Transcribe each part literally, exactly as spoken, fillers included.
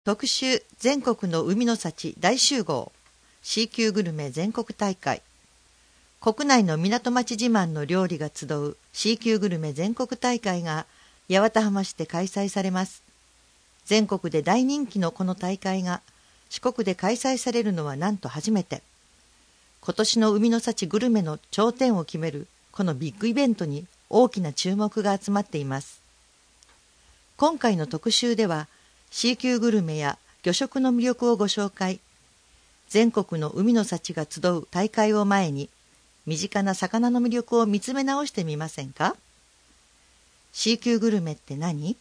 特集全国の海の幸大集合 C 級グルメ全国大会。国内の港町自慢の料理が集う C 級グルメ全国大会が八幡浜市で開催されます。全国で大人気のこの大会が四国で開催されるのはなんと初めて。今年の海の幸グルメの頂点を決めるこのビッグイベントに大きな注目が集まっています。今回の特集ではC 級グルメや魚食の魅力をご紹介。全国の海の幸が集う大会を前に、身近な魚の魅力を見つめ直してみませんか？ C 級グルメって何？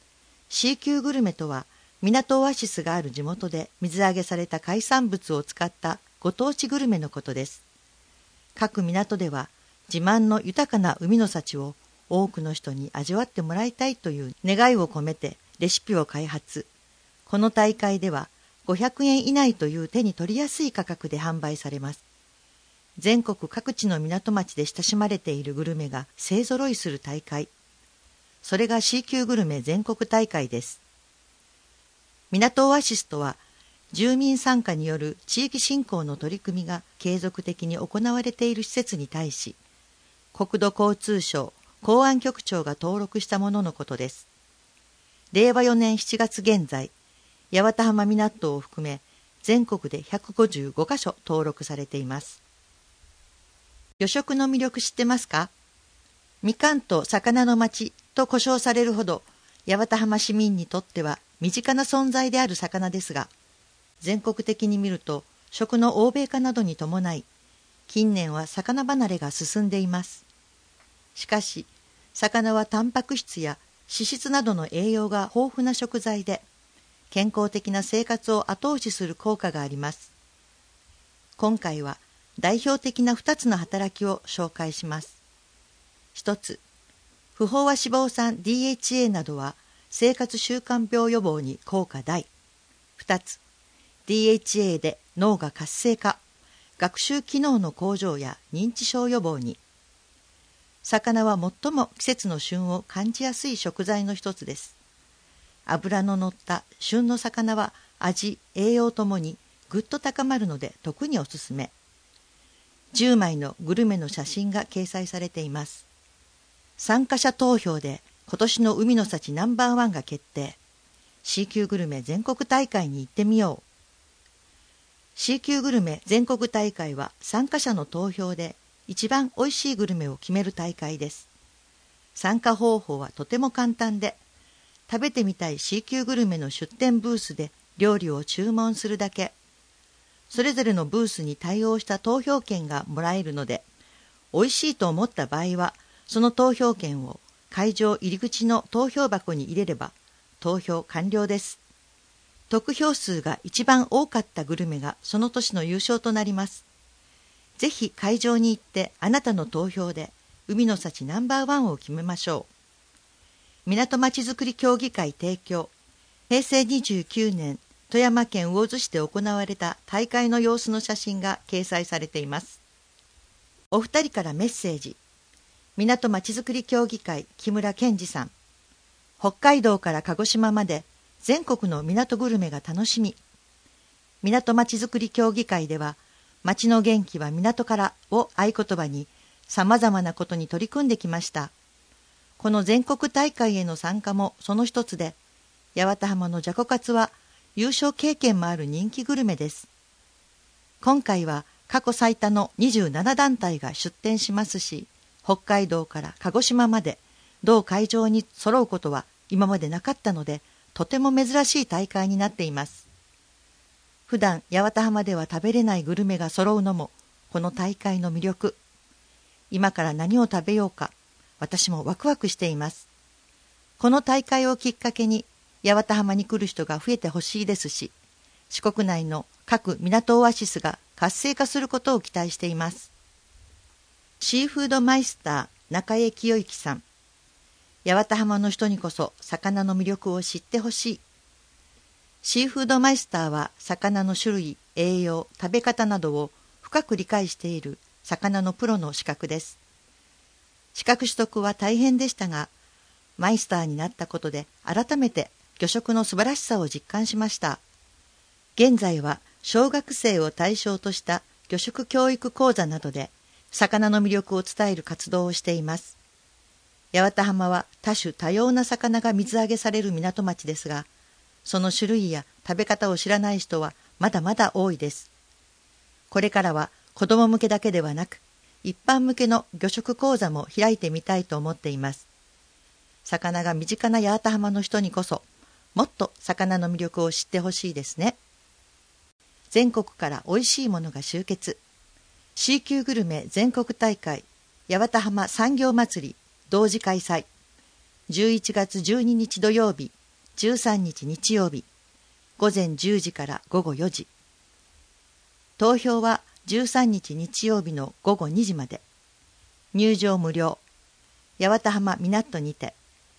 C 級グルメとは、港オアシスがある地元で水揚げされた海産物を使ったご当地グルメのことです。各港では自慢の豊かな海の幸を多くの人に味わってもらいたいという願いを込めてレシピを開発。この大会ではごひゃくえん以内という手に取りやすい価格で販売されます。全国各地の港町で親しまれているグルメが勢ぞろいする大会。それが C 級グルメ全国大会です。港オアシスとは、住民参加による地域振興の取り組みが継続的に行われている施設に対し、国土交通省港湾局長が登録したもののことです。れいわよねんしちがつ現在、八幡浜港を含め全国でひゃくごじゅうごかしょ登録されています。魚食の魅力知ってますか？みかんと魚の町と呼称されるほど、八幡浜市民にとっては身近な存在である魚ですが、全国的に見ると食の欧米化などに伴い、近年は魚離れが進んでいます。しかし、魚はタンパク質や脂質などの栄養が豊富な食材で、健康的な生活を後押しする効果があります。今回は代表的なふたつの働きを紹介します。ひとつ、不飽和脂肪酸 ディーエイチエー などは生活習慣病予防に効果大。ふたつ、ディーエイチエー で脳が活性化、学習機能の向上や認知症予防に。魚は最も季節の旬を感じやすい食材の一つです。脂の乗った旬の魚は味、栄養ともにぐっと高まるので特におすすめ。じゅうまいのグルメの写真が掲載されています。参加者投票で今年の海の幸ナンバーワンが決定。C 級グルメ全国大会に行ってみよう。C 級グルメ全国大会は参加者の投票で一番おいしいグルメを決める大会です。参加方法はとても簡単で、食べてみたい C 級グルメの出店ブースで料理を注文するだけ。それぞれのブースに対応した投票券がもらえるので、美味しいと思った場合は、その投票券を会場入り口の投票箱に入れれば、投票完了です。得票数が一番多かったグルメがその年の優勝となります。ぜひ会場に行ってあなたの投票で海の幸ナンバーワンを決めましょう。港まちづくり協議会提供、へいせいにじゅうきゅうねん富山県魚津市で行われた大会の様子の写真が掲載されています。お二人からメッセージ。港まちづくり協議会木村健二さん。北海道から鹿児島まで全国の港グルメが楽しみ。港まちづくり協議会では、町の元気は港からを合言葉に様々なことに取り組んできました。この全国大会への参加もその一つで、八幡浜のじゃこカツは優勝経験もある人気グルメです。今回は過去最多のにじゅうななだんたいが出展しますし、北海道から鹿児島まで同会場に揃うことは今までなかったので、とても珍しい大会になっています。普段八幡浜では食べれないグルメが揃うのもこの大会の魅力。今から何を食べようか、私もワクワクしています。この大会をきっかけに八幡浜に来る人が増えてほしいですし、四国内の各港オアシスが活性化することを期待しています。シーフードマイスター中江清之さん。八幡浜の人にこそ魚の魅力を知ってほしい。シーフードマイスターは魚の種類、栄養、食べ方などを深く理解している魚のプロの資格です。資格取得は大変でしたが、マイスターになったことで改めて魚食の素晴らしさを実感しました。現在は小学生を対象とした魚食教育講座などで魚の魅力を伝える活動をしています。八幡浜は多種多様な魚が水揚げされる港町ですが、その種類や食べ方を知らない人はまだまだ多いです。これからは子ども向けだけではなく、一般向けの魚食講座も開いてみたいと思っています。魚が身近な八幡浜の人にこそ、もっと魚の魅力を知ってほしいですね。全国からおいしいものが集結。C 級グルメ全国大会八幡浜産業祭り同時開催。じゅういちがつじゅうににち土曜日、じゅうさんにち日曜日、ごぜんじゅうじからごごよじ。投票はじゅうさんにち日曜日のごごにじまで。入場無料。八幡浜港にて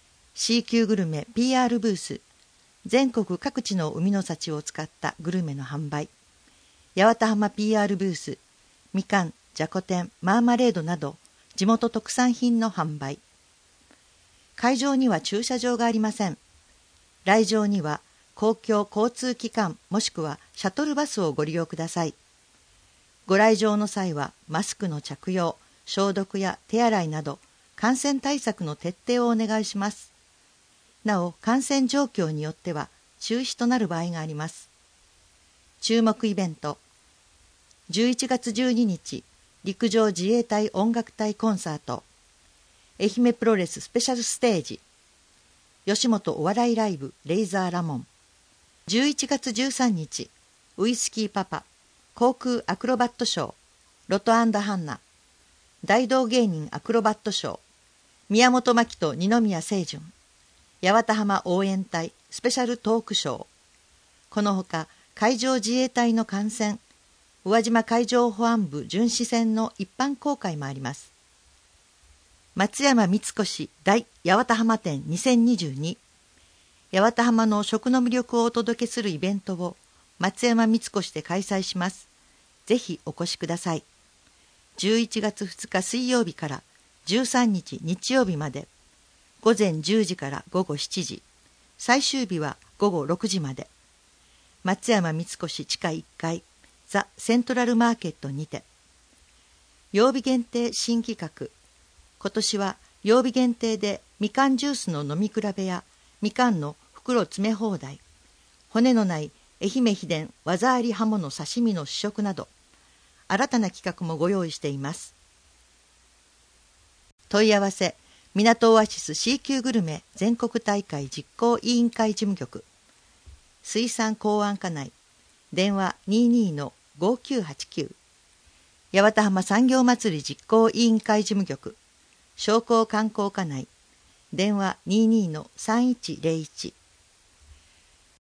C 級グルメ ピーアール ブース、全国各地の海の幸を使ったグルメの販売、八幡浜 ピーアール ブース、みかん、じゃこ天、マーマレードなど地元特産品の販売。会場には駐車場がありません。来場には公共交通機関もしくはシャトルバスをご利用ください。ご来場の際はマスクの着用、消毒や手洗いなど感染対策の徹底をお願いします。なお、感染状況によっては中止となる場合があります。注目イベント。じゅういちがつじゅうににち、陸上自衛隊音楽隊コンサート。愛媛プロレススペシャルステージ。吉本お笑いライブレイザーラモン。じゅういちがつじゅうさんにち、ウイスキーパパ、航空アクロバットショー、ロト&ハンナ。大道芸人アクロバットショー、宮本真希と二宮清純。八幡浜応援隊スペシャルトークショー。このほか海上自衛隊の艦船、宇和島海上保安部巡視船の一般公開もあります。松山三越大八幡浜店にせんにじゅうに。八幡浜の食の魅力をお届けするイベントを松山三越で開催します。ぜひお越しください。じゅういちがつふつか水曜日からじゅうさんにち日曜日まで、ごぜんじゅうじからごごしちじ、最終日はごごろくじまで。松山三越地下いっかい、ザ・セントラルマーケットにて。曜日限定新企画。今年は曜日限定でみかんジュースの飲み比べやみかんの袋詰め放題、骨のない愛媛秘伝技ありハモの刺身の試食など、新たな企画もご用意しています。問い合わせ、港オアシス C 級グルメ全国大会実行委員会事務局、水産港湾課内、電話 にじゅうに のごきゅうはちきゅう、八幡浜産業まつり実行委員会事務局、商工観光課内、電話 にじゅうに のさんいちゼロいち、